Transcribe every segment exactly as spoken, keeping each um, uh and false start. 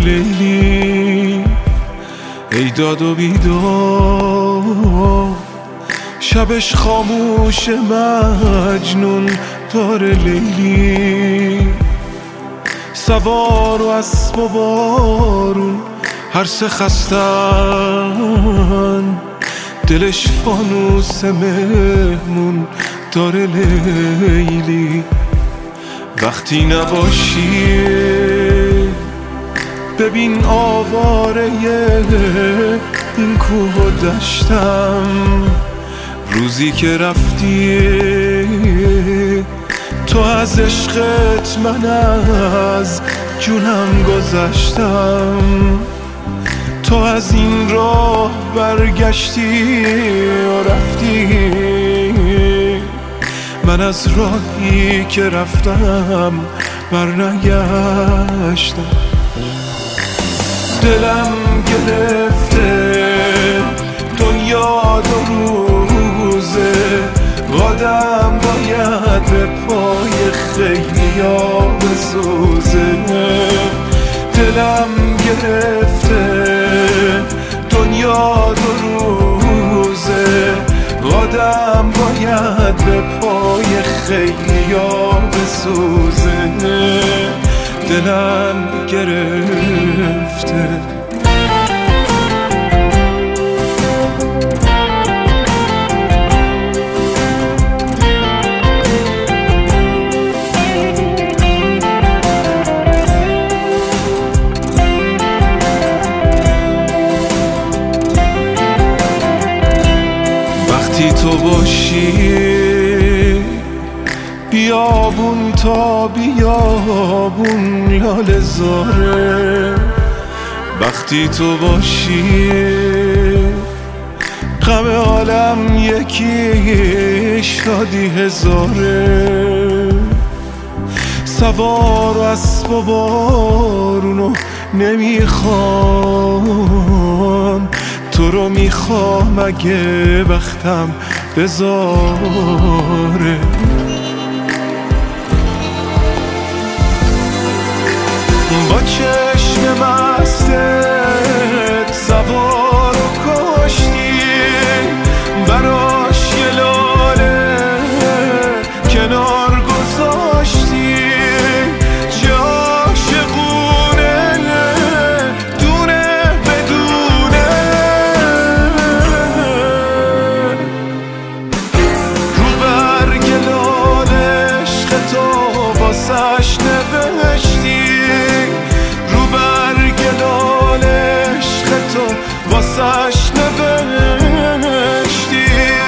لیلی ای داد و بیدار، شبش خاموش مجنون داره لیلی، سوار و اسب و بارون هر سه خستن، دلش فانوس مهمون داره لیلی. وقتی نباشی ببین آواره این کوه و دشتم، روزی که رفتی تو از عشقت من از جونم گذشتم، تو از این راه برگشتی و رفتی، من از راهی که رفتم برنگشتم. دلم گرفته دنیا دو روزه، قدم باید به پای خیلیا بسوزه. دلم گرفته دنیا دو روزه، قدم باید به پای خیلیا بسوزه. دلم گرفته وقتی تو باشی بیابون تا بیابون لاله زاره، وقتی تو باشی غم عالم یکی شادی هزاره، سوار و اسب و بارونو نمیخوام، تو رو میخوام اگه وقتم بذاره. با چشم مستت سوار و کشتی، براش یه لاله کنار گذاشتی، چه عاشقونه دونه بدونه، رو برگ لاله عشق تو واسش نوشتی، واسش نوشتی.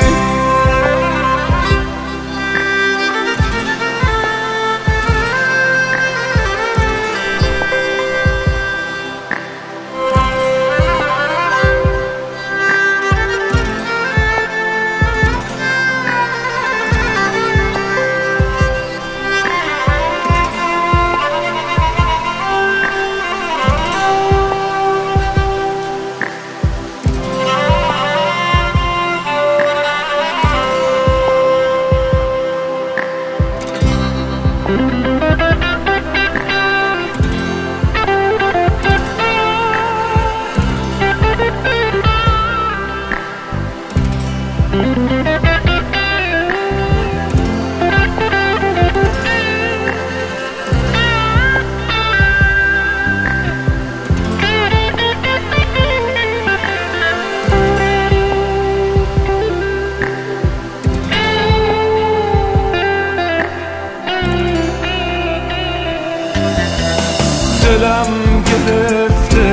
دلم گرفته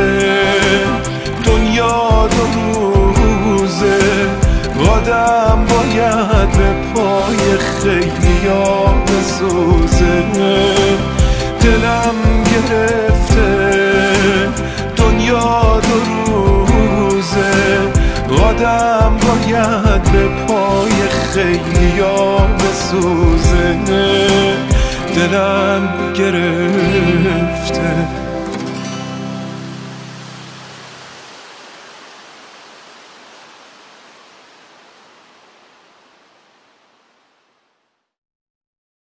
دنیا دو روزه، قدم باید به پای خیلیا بسوزه. دلم گرفته دنیا دو روزه، قدم باید به پای خیلیا بسوزه. دلم گرفته